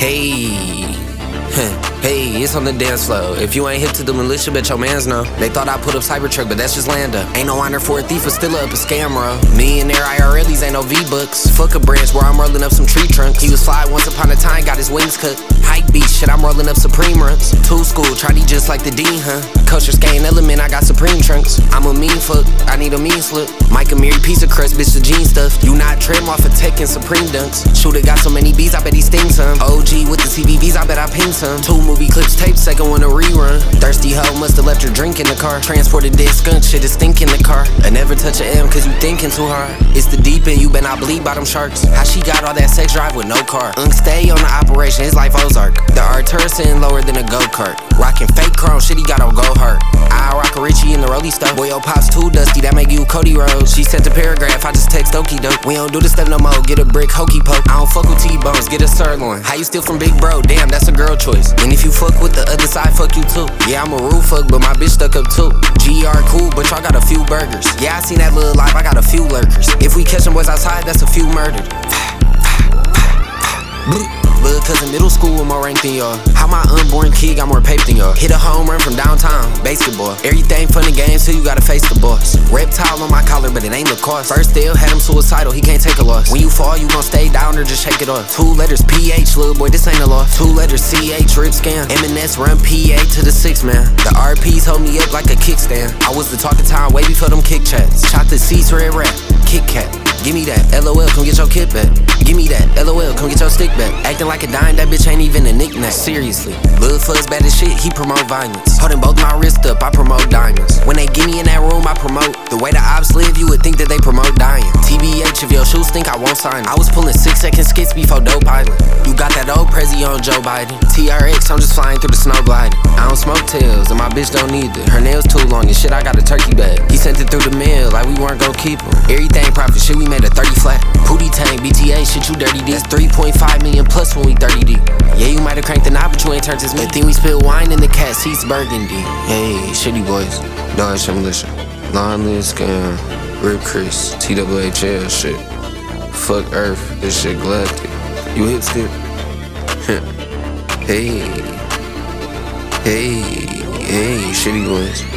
Hey, hey, it's on the dance floor. If you ain't hip to the militia, bet your mans know. They thought I put up Cybertruck, but that's just Lando. Ain't no honor for a thief, but still up a scammer. Millionaire IRLs ain't no V-Bucks. Fuck a branch where I'm rolling up some tree trunks. He was fly once upon a time, got his wings cut. Hype beat shit, I'm rolling up Supreme runs. Tool school, try to just like the Dean, huh? Culture scan element, I got Supreme trunks. I'm a mean fuck, I need a mean slip. Mike Amiri, piece of crust, bitch, the jean stuff. You not trim off of tech and Supreme dunks. Shooter got so many bees, I bet he stings some. OG with the CVVs, I bet I ping some. 2 movie clips, tape, second one a rerun. Thirsty hoe must've left her drink in the car. Transported dead skunk, shit is stink in the car. I never touch a M cause you thinking too hard. It's the deep end, you bet I bleed by them sharks. How she got all that sex drive with no car? Stay on the operation, it's like Ozark. The Artura sitting lower than a go-kart. Rockin' fake chrome, shit he got on go hard. I rock a Richie in the rollie stuff. Boy, your pop's too dusty, that make you Cody Rhodes. She sent the paragraph, I just text okey doke. We don't do this stuff no more, get a brick hokey poke. I don't fuck with T-bones, get a sirloin. How you steal from big bro? Damn, that's a girl choice. And if you fuck with the other side, fuck you too. Yeah, I'm a rude fuck, but my bitch stuck up too. GR cool, but y'all got a few burgers. Yeah, I seen that little life, I got a few lurkers. If we catch them boys outside, that's a few murdered. But cause in middle school I'm more ranked than y'all. How my unborn kid got more paper than y'all. Hit a home run from downtown, basketball. Everything fun and games till you gotta face the boss. Reptile on my collar, but it ain't Lacoste. First deal had him suicidal, he can't take a loss. When you fall, you gon' stay down or just shake it off. 2 letters PH, little boy, this ain't a loss. 2 letters CH, rip scam. M&S run PA to the 6 man. The RPs hold me up like a kickstand. I was the talk of time way before them kick chats. Chocolate seats, red rap, Kit Kat. Give me that, LOL, come get your kit back. Give me that, LOL, come get your stick back. Acting like a dime, that bitch ain't even a knick-knack. Seriously, Lil Fuzz bad as shit, he promote violence. Holding both my wrists up, I promote diamonds. When they get me in that room, I promote. The way the ops live, you would think that they promote dying. TBH, if your shoes stink, I won't sign. I was pulling 6-second skits before Dope Island. You got that old Prezi on Joe Biden. TRX, I'm just flying through the snow gliding. I don't smoke tails, and my bitch don't either. Her nails too long and shit, I got a turkey bag. He sent it through the mail, like we weren't gon' keep him. Everything profit, shit, we made a 30 flat. Pootie Tank, BTA, shit, you dirty D. That's 3.5 million plus when we 30 D. Yeah, you might've cranked the knob, but you ain't turned his me. Then we spill wine in the cat seats, burgundy. Hey, shitty boys, Dodge militia. Lawn live scam, Rip Chris, TWHL shit. Fuck Earth, this shit galactic. You hip skip? Hey, hey, hey, shitty boys.